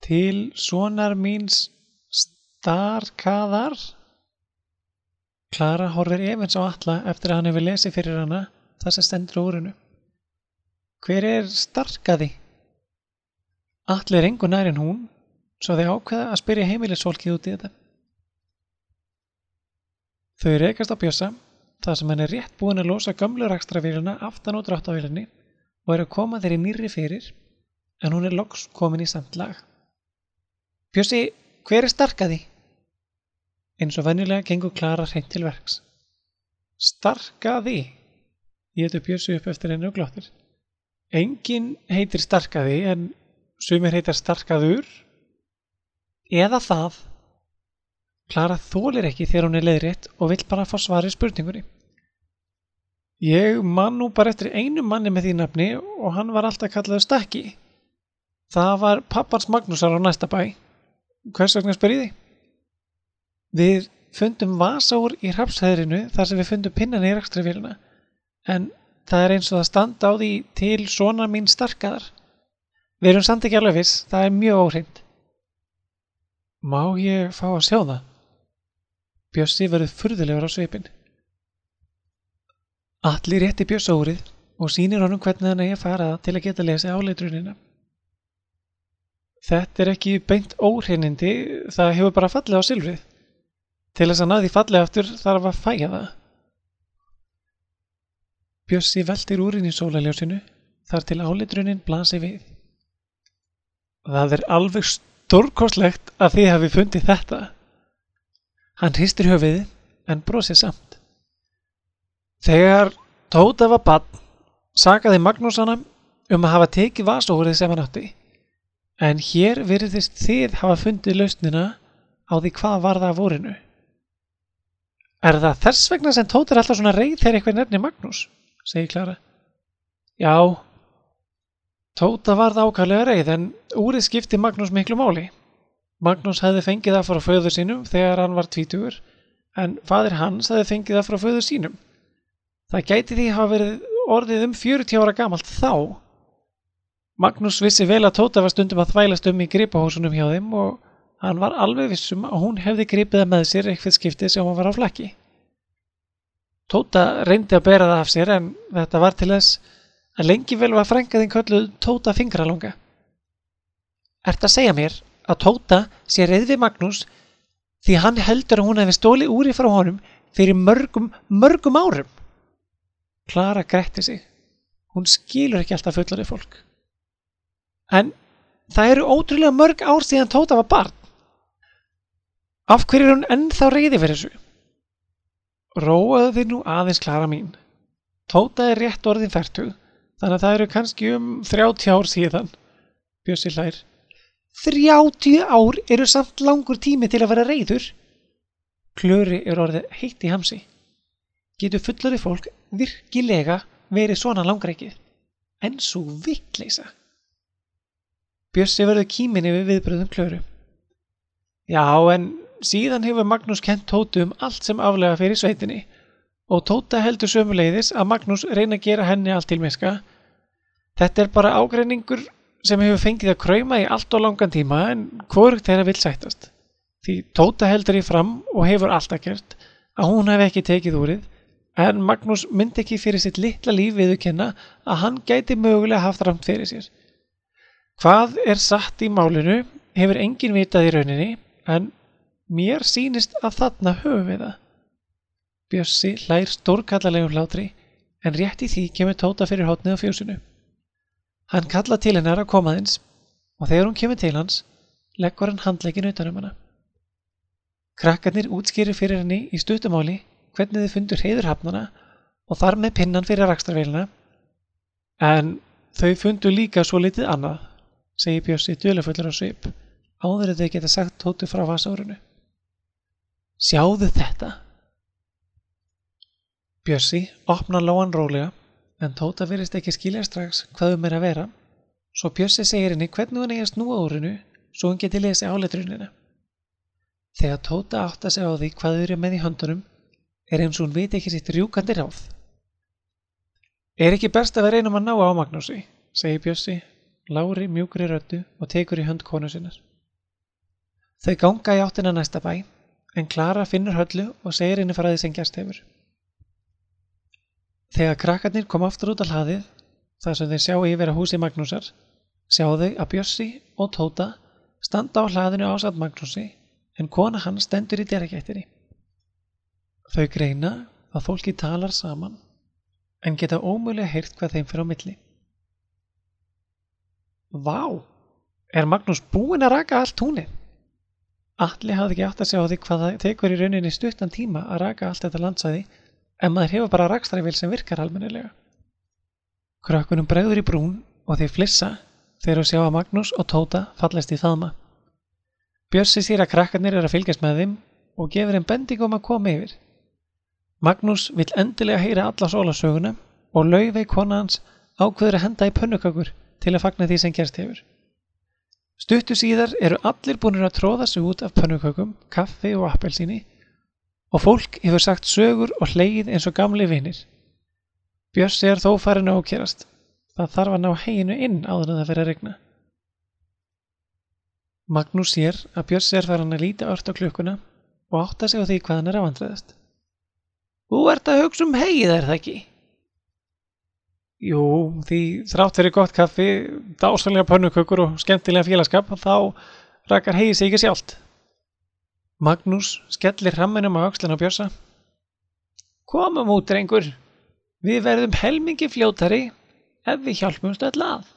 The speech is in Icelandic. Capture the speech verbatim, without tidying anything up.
Til sonar míns Starkaðar. Klara horfir efins á Atla eftir að hann hefur lesið fyrir hana það sem stendur á úrinu. Hver er Starkaði? Atli er engu nær en hún, svo þau ákveða að spyrja heimilisfólkið út í þetta. Þau rekast á Bjössa, þar sem hann er rétt búinn að losa gömlu rakstrarvélina aftan á dráttarvélinni og er að koma þeirri nýrri fyrir, en hún er loks komin í samt lag. Bjössi, hver er Starkaði? Eins og venjulega gengur Klara hreint til verks. Starkaði? Étur Bjössi upp eftir henni og glottir. Enginn heitir Starkaði, en sumir heitir Starkaður. Eða það. Klara þolir ekki þegar hún er leiðrétt og vill bara fá svar í spurningunni. Ég man nú bara eftir einu manni með því nafni og hann var alltaf kallaður Stakki. Það var pappans Magnúsar á næsta bæ. Hvers vegna spyr ég því? Við fundum vasaúr í hrafnshæðrinu þar sem við fundum pinnan í rakstrarvélina, en það er eins og það standa á því til sonar mín Starkaðar. Við erum samt ekki alveg viss, það er mjög óhreint. Má ég fá að sjá það? Bjössi verður furðulegur á svipinn. Atli rétti Bjössa úrið og sýnir honum hvernig hann eigi að fara til að geta lesið áleitrunina. Þetta er ekki beint óhreinindi, það hefur bara fallið á silfrið. Til þess að ná því fallið aftur þarf að fæja það. Bjössi veltir úrinn í sólarljósinu þar til áleitrunin blasi við. Það er alveg stórkostlegt að þið hafi fundið þetta. Hann hristir höfuðið en brosir samt. Þegar Tóta var barn, sakaði Magnús hana um að hafa tekið vasaúrið sem hann átti. En hér virðist þið hafa fundið lausnina á því hvað var það af úrinu. Er það þess vegna sem Tóta er alltaf svona reið þegar eitthvað nefnir Magnús, segir Klara. Já, Tóta varð ákaflega reið en úrið skipti Magnús miklu máli. Magnús hefði fengið það frá föður sínum þegar hann var tvítugur, en faðir hans hefði fengið það frá föður sínum. Það gæti því hafa verið orðið um fjörutíu ára gamalt þá. Magnús vissi vel að Tóta var stundum að þvælast um í gripahúsunum hjá þeim og hann var alveg vissum að hún hefði gripið það með sér eitthvað skiptið sem hann var á flakki. Tóta reyndi að bera það af sér en þetta var til þess að lengi vel var frænka þín kölluð Tóta fingralanga. Ertu að segja mér að Tóta sé reið við Magnús því hann heldur að hún hefði stólið úrið frá honum fyrir mörgum, mörgum árum? Klara gretti sig. Hún skilur ekki alltaf fullorðið fólk. En það eru ótrúlega mörg ár síðan Tóta var barn. Af hverju er hún ennþá reiði fyrir þessu? Róaðu þig nú aðeins, Klara mín. Tóta er rétt orðin fertug, þannig að það eru kannski um þrjátíu ár síðan. Bjössi hlær. þrjátíu ár eru samt langur tími til að vera reiður. Klöri er orðið heitt í hamsi. Getur fullorðið fólk virkilega verið svona langreikið? En svo vitleysa. Bjössi verður kíminni við viðbröðum Klöru. Já, en síðan hefur Magnús kennt Tótu um allt sem aflega fyrir sveitinni og Tóta heldur sömuleiðis að Magnús reyna að gera henni allt til miska. Þetta er bara ágreiningur sem hefur fengið að krauma í allt og langan tíma en hvorugt þeirra vill sættast. Því Tóta heldur í fram og hefur alltaf gert að hún hef ekki tekið úrið en Magnús myndi ekki fyrir sitt litla líf viðurkenna að hann gæti mögulega haft rangt fyrir sér. Hvað er satt í málinu hefur enginn vitað í rauninni en mér sýnist að þarna höfum við það. Bjössi hlær stórkallalegum hlátri en rétt í því kemur Tóta fyrir hornið á fjósinu. Hann kallar til hennar að koma aðeins og þegar hún kemur til hans leggur hann handlegginn utan um hana. Krakkarnir útskýrir fyrir henni í stuttumáli hvernig þið fundu hreiður hafnana og þar með pinnan fyrir rakstrarvélina en þau fundu líka svo litið annað, segir Bjössi dularfullur á svip áður að þau geta sagt Tótu frá vasaúrinu. Sjáðu þetta. Bjössi opnar lóan rólega en Tóta virðist ekki skilja strax hvað um er að vera svo Bjössi segir henni hvernig hún eigi að snúa úrinu svo hún geti lesið áleitrunina. Þegar Tóta áttar sig á því hvað þau eru með í höndunum er eins og hún veit ekki sitt rjúkandi ráð. Er ekki best að við reynum að ná á Magnúsi, segir Bjössi, lágri mjúkri röddu og tekur í hönd konu sinnar. Þau ganga í áttina að næsta bæ, en Klara finnur Höllu og segir henni frá því sem gerst hefur. Þegar krakkarnir koma aftur út á hlaðið, þar sem þeir sjá yfir að húsi Magnúsar, sjá þau að Bjössi og Tóta standa á hlaðinu ásamt Magnúsi, en kona hans stendur í dyragættinni. Þau greina að fólki talar saman, en geta ómögulega heyrt hvað þeim fer á milli. Vá, er Magnús búinn að raka allt túnið? Atli hafði ekki átt að sjá því hvað það tekur í rauninni stuttan tíma að raka allt þetta landsvæði, en maður hefur bara rakstræfil sem virkar almennilega. Krökkunum bregður í brún og þeir flissa þegar þau sjá að Magnús og Tóta fallast í faðma. Bjössi sér að krakkarnir eru að fylgjast með þeim og gefur þeim bendingu um að koma yfir. Magnús vill endilega heyra alla sólarsöguna og Laufey kona hans ákveður að henda í pönnukökur til að fagna því sem gerst hefur. Stuttu síðar eru allir búnir að tróða sig út af pönnukökum, kaffi og appelsíni og fólk hefur sagt sögur og hlegið eins og gamli vinir. Bjössi er þó farinn að ókærast. Það þarf að ná heyinu inn áður en það fer að rigna. Magnús sér að Bjössi er farinn að líta ört á klukkuna og átta sig á því hvað hann er að vandræðast. Þú ert að hugsa um heyið, er það ekki? Jú, því þrátt fyrir gott kaffi, dásamlega pönnukökur og skemmtilega félagskap, þá rakar heyið sig ekki sjálft. Magnús skellir hramminum á öxlina á Bjössa. Komum út, drengur. Við verðum helmingi fljótari ef við hjálpumst öll að.